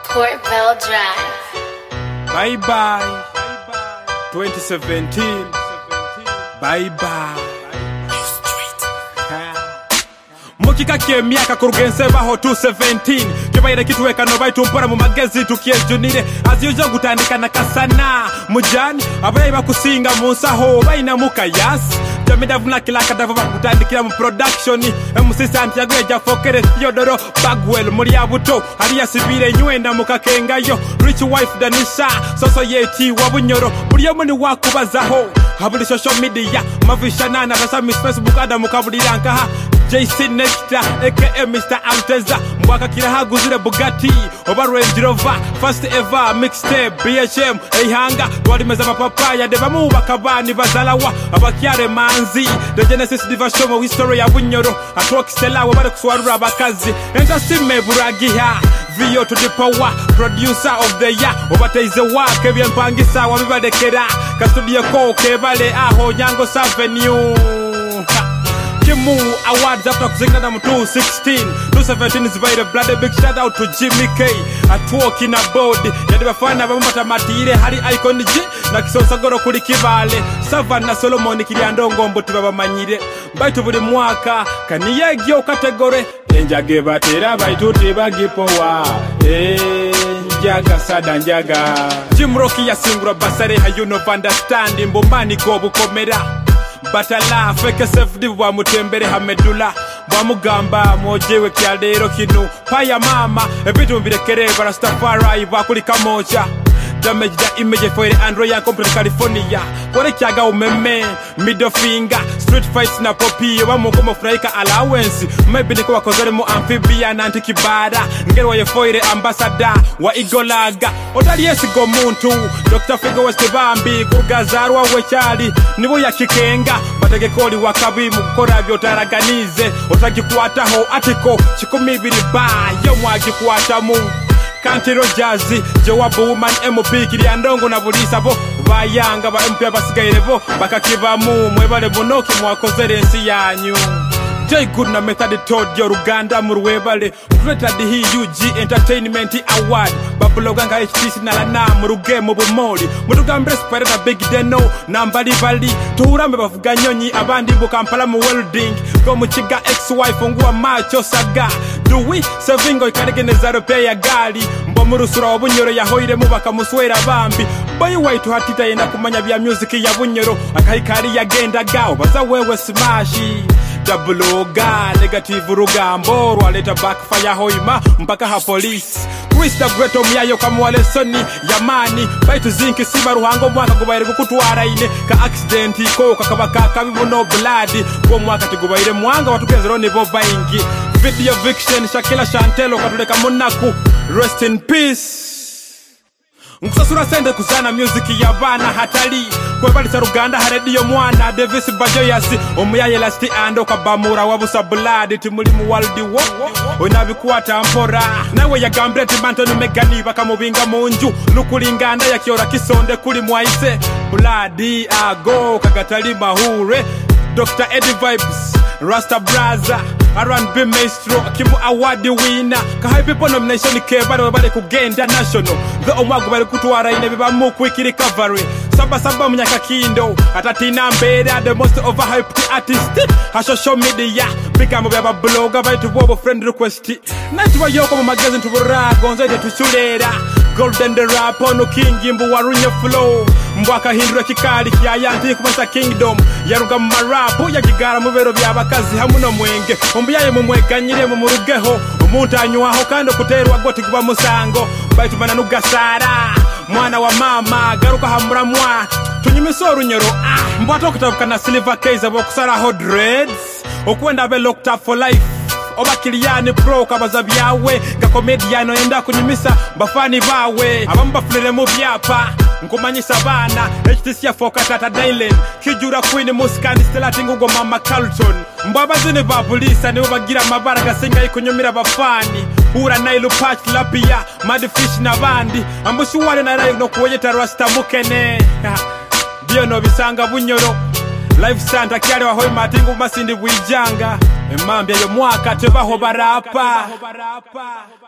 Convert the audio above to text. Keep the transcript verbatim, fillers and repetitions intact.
Portville Drive. Bye bye. twenty seventeen. Bye bye. Mukika kyemyaka ku rugense baho two seventeen kibaire kituweka no baitu mpora mu magezi tukyejunire aziyuja gutandika na kasana mujani abaye bakusinga mu nsaho baina mukayasi jamida vuna kila kadava bakutandikira mu production emusisant yagweja fokere Theodoro Bagwell muri abuto ali yasibire nywenda mukakengayo rich wife Danisha soso yeti wabunyoro buri yomuni wakubazaho habuli social media mavishana na rasa miss Facebook adamu kabulira nkaha J C Nectar aka Mister Alteza mwaka kira haguzire Bugatti oba Range Rover first ever mixtape B H M ehanga twalimeza mapapaya de bamu bakabani bazalawa abakyare manzi the Genesis Diva history ya bunyoro atwokisela we bari kuswarura abakazi enta sime buragiha Vio to the power producer of the year obataize wake byempangisa wabibadekera ka studio ko kebale aho Nyango Avenue Kimu Awards after kuzinga na two sixteen two seventeen is by the blood. Big shout out to Jimmy K at walking a body yadi bafana bamata matire hari icon G na kisosagoro kuri kibale Savannah Solomon kiriandongo mbuti babamanyire baitu buli mwaka kaniyegyo kategore enjage batera baitu tibagipowa eh njaga sada njaga Jim Rocky yasingura basare you know understand mbomani go bukomera Batala feke sefdi wa mutembere hamedula wa mugamba mojewe kyalero kinu paya mama ebitu mbirekere barastafari bakuli kamocha damage the image for the Android and complete California kore kyaga umeme middle finger street fights na popi wa mukomo fraika allowance maybe niko wakozere mu amphibian anti kibada ngerwa ye foire ambassador wa igolaga otali yesigo muntu Doctor Figo West Bambi kugazarwa wecyali nibo yakikenga bategekoli wakabi mu gukora byo taraganize otagikwataho atiko kikumi biri ba yo mwagikwata mu Kanti Rojazi, Jawabu Woman M P Kiriandongo na Budisa bo bayanga ba M P abasigaire bo bakakibamu mwebale bonoki mwakozere ensi yanyu Jay Good na Method Todd yo Ruganda mu Rwebale Greater D U G Entertainment Award babuloga nga H T C na lana mu ruge mu bumoli mutugambre spare na Big Deno na mbali bali turambe bavuga nyonyi abandi bu Kampala mu welding go mu kiga X wife ngwa macho saga duwi sevingo ikaregeneza rope ya gali mbo mu rusura obunyoro yahoire mu bakamuswera bambi boy white hatita yenda kumanya bya music ya bunyoro akahikari yagenda gao baza wewe smash double oga negative rugambo rwaleta backfire hoima mpaka ha police Krista Greto myayo kamwale soni yamani baitu zinki siba ruhango mwaka gubaire gukutwara ine ka accident ko kakabaka kabibuno blood ko mwaka tigubaire mwanga watukenzero nibo baingi video fiction Shakila Chantelo katuleka munaku rest in peace Nkusasura sende kusana music ya bana hatali Kwebalisa Ruganda harediyo mwana Davis Bajoyasi omuyaye lasti ando kabamura wabusa blood timuli mu world war onabikuata mpora nawe yagambre timanto numegani bakamubinga munju lukulinganda yakiora kisonde kuli mwaise blood ago kagatali mahure Doctor Eddie Vibes Rasta Braza R and B Maestro Kimu Award winner Kahai people nomination kebale wabale kugenda national The omwagu bale kutwara ine biba mu quick recovery Saba saba mnyaka kindo Atatina mbeda the most overhyped artist Ha social media Bika mbeba blogger bale tuwobo friend request Nati wa yoko mu magazine tubura Gonzo ite tushulera Golden the rap ono king mbu warunya flow Mbwaka hindura kikali kia yanti kumasa kingdom Yaruga marapu ya gigara mubero byabakazi hamuno mwenge Umbiyaye mumwekanyire mu murugeho Umuntu anywaho kandi kuterwa goti kuba musango Baitu mananugasara Mwana wa mama garuka hamura mwa Tunyimiso runyero ah Mbwato kutabuka na silver case abo kusara ho dreads Okwenda be locked up for life Oba Kiliani pro kabaza byawe Ga comediano enda kunyimisa bafani bawe Abamba flere mu byapa Nkumanyisa bana H T C ya fokata ta Dylan Kijura Queen Muskani Stella Tingugo Mama Carlton Mbaba zini babulisa ni ubagira mabara Gasinga ikunyumira bafani Ura nailu patch lapia Mad fish na bandi Ambushi wale na rayo no kuwejeta rasta mukene Dio no bisanga bunyoro Life Santa kiale wa hoi matingu masindi wijanga Emambia yo mwaka tebaho barapa